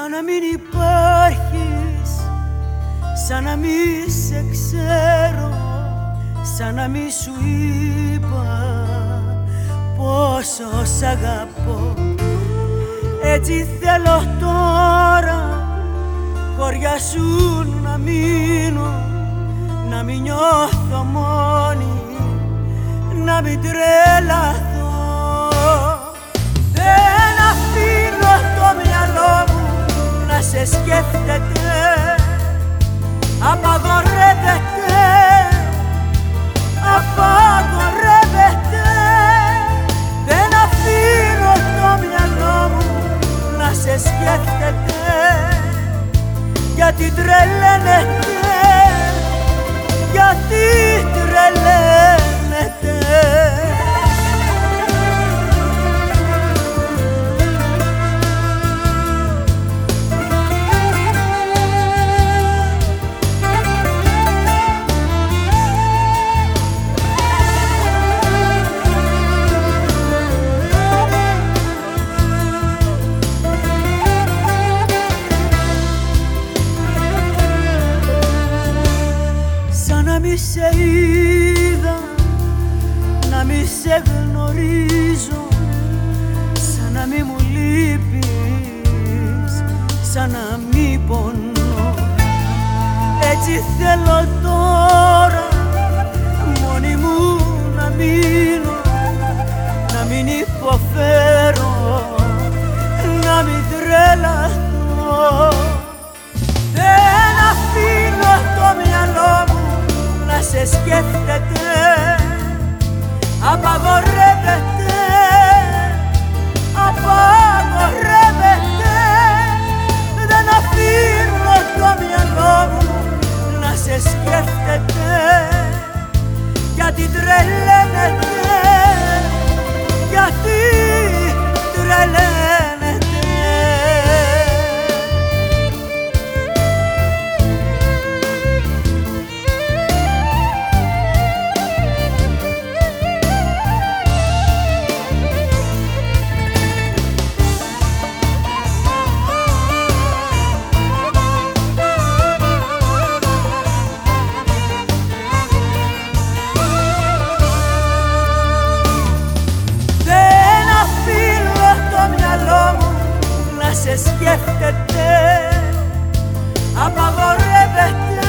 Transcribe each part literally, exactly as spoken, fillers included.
Σαν να μην υπάρχεις, σαν να μη σε ξέρω, σαν να μη σου είπα πόσο σ' αγαπώ. Έτσι θέλω τώρα χωριά σου να μείνω, να μην νιώθω μόνη, να μην τρελαθώ. Δεν αφήνω το μυαλό μου να σε σκέφτεται, απαγορεύεται, απαγορεύεται. Δεν αφήνω το μυαλό μου να σε σκέφτεται, γιατί τρελαίνεται, γιατί τρελαίνεται. Να μη σε είδα, να μη σε γνωρίζω, σαν να μη μου λείπεις, σαν να μη πονώ. Έτσι θέλω τώρα μόνη μου να μείνω, να μην υποφέρω, να μην τρελαθώ. Δεν αφήνω το μυαλό μου να σε σκέφτεται, απαγορεύεται, απαγορεύεται. Δεν αφήνω το μυαλό μου να σε σκέφτεται, γιατί τρελαίνεται, γιατί τρελαίνεται. Σε σκέφτεται, απαγορεύεται,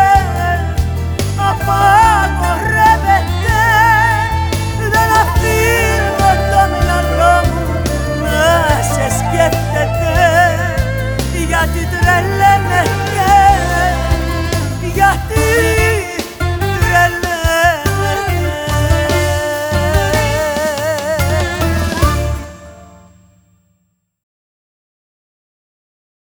απαγορεύεται. Δεν αφήνω το μυαλό μου να σε σκέφτεται, γιατί τρελαίνεται, γιατί